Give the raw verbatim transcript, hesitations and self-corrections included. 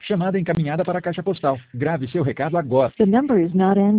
Chamada encaminhada para a caixa postal. Grave seu recado agora. The number is not answered.